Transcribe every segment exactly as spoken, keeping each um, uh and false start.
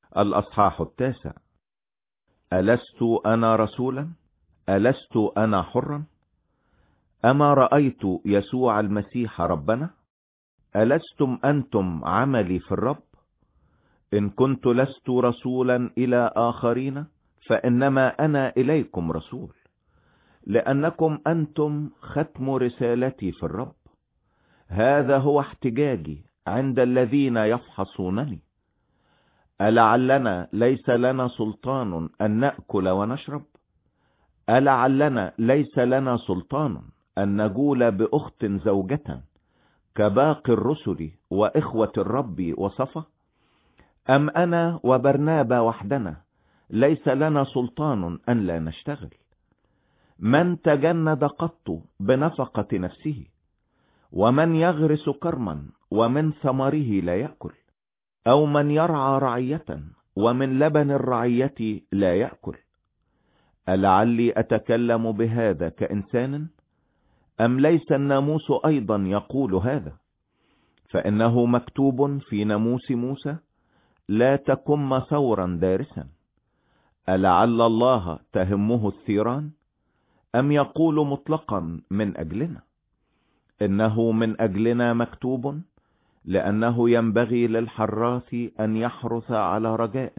الأصحاح التاسع. ألست أنا رسولا؟ ألست أنا حرا؟ أما رأيت يسوع المسيح ربنا؟ ألستم أنتم عملي في الرب؟ إن كنت لست رسولا إلى آخرين فإنما أنا إليكم رسول، لأنكم أنتم ختم رسالتي في الرب. هذا هو احتجاجي عند الذين يفحصونني. ألعلنا ليس لنا سلطان أن نأكل ونشرب؟ ألعلنا ليس لنا سلطان أن نجول بأخت زوجة كباقي الرسل وإخوة الرب وصفة؟ أم أنا وبرنابا وحدنا ليس لنا سلطان أن لا نشتغل؟ من تجند قط بنفقة نفسه؟ ومن يغرس كرما ومن ثمره لا يأكل؟ أو من يرعى رعية ومن لبن الرعية لا يأكل؟ ألعلي أتكلم بهذا كإنسان؟ أم ليس الناموس أيضا يقول هذا؟ فإنه مكتوب في ناموس موسى: لا تكم ثورا دارسا. ألعل الله تهمه الثيران؟ أم يقول مطلقا من أجلنا؟ إنه من أجلنا مكتوب، لأنه ينبغي للحراث أن يحرث على رجاء،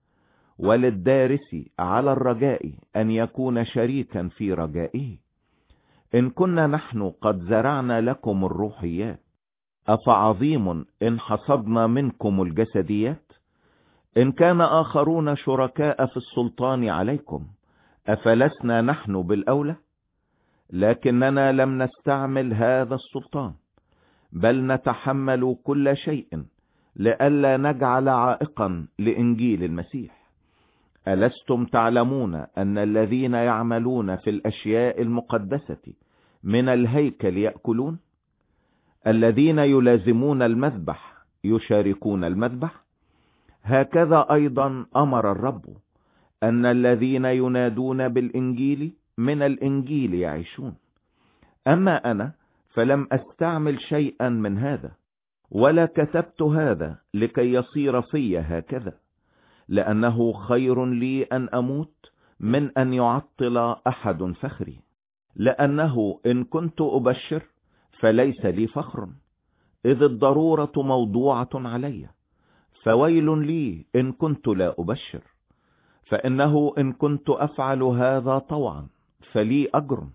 وللدارس على الرجاء أن يكون شريكا في رجائه. إن كنا نحن قد زرعنا لكم الروحيات، أفعظيم إن حصدنا منكم الجسديات؟ إن كان آخرون شركاء في السلطان عليكم، أفلسنا نحن بالأولى؟ لكننا لم نستعمل هذا السلطان، بل نتحمل كل شيء لئلا نجعل عائقا لإنجيل المسيح. ألستم تعلمون أن الذين يعملون في الأشياء المقدسة من الهيكل يأكلون؟ الذين يلازمون المذبح يشاركون المذبح. هكذا أيضا أمر الرب أن الذين ينادون بالإنجيل من الإنجيل يعيشون. أما أنا فلم أستعمل شيئا من هذا، ولا كتبت هذا لكي يصير في هكذا، لأنه خير لي أن أموت من أن يعطل أحد فخري. لأنه إن كنت أبشر فليس لي فخر، إذ الضرورة موضوعة علي. فويل لي إن كنت لا أبشر، فإنه إن كنت أفعل هذا طوعا فلي أجر،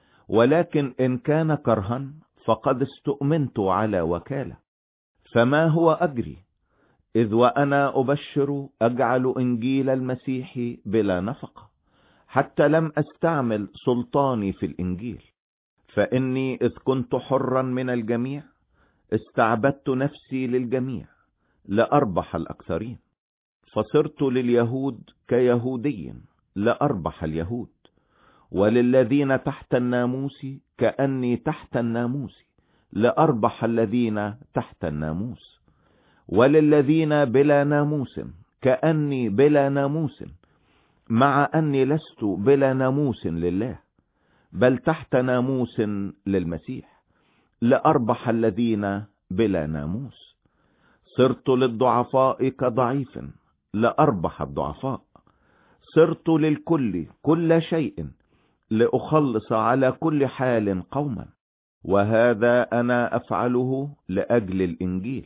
ولكن إن كان كرها فقد استؤمنت على وكالة. فما هو أجري؟ إذ وأنا أبشر أجعل إنجيل المسيح بلا نفقة، حتى لم أستعمل سلطاني في الإنجيل. فإني إذ كنت حرا من الجميع استعبدت نفسي للجميع لأربح الأكثرين. فصرت لليهود كيهودي لأربح اليهود، وللذين تحت الناموس كأني تحت الناموس لأربح الذين تحت الناموس، وللذين بلا ناموس كأني بلا ناموس، مع أني لست بلا ناموس لله، بل تحت ناموس للمسيح لأربح الذين بلا ناموس. صرت للضعفاء كضعيف لأربح الضعفاء. صرت للكل كل شيء لأخلص على كل حال قوما، وهذا أنا أفعله لأجل الإنجيل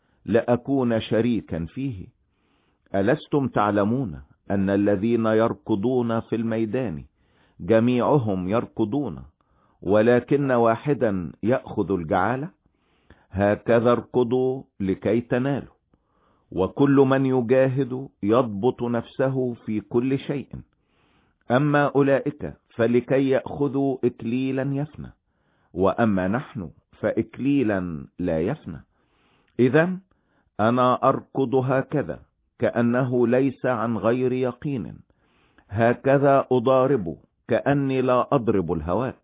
لأكون شريكا فيه. ألستم تعلمون أن الذين يركضون في الميدان جميعهم يركضون، ولكن واحدا يأخذ الجعالة؟ هكذا اركضوا لكي تنالوا. وكل من يجاهد يضبط نفسه في كل شيء. أما أولئك فلكي يأخذوا إكليلا يفنى، وأما نحن فإكليلا لا يفنى. إذن أنا أركض هكذا كأنه ليس عن غير يقين، هكذا أضارب كأني لا أضرب الهواء،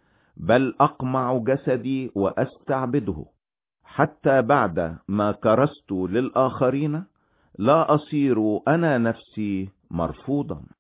بل أقمع جسدي وأستعبده، حتى بعد ما كرست للآخرين لا أصير أنا نفسي مرفوضا.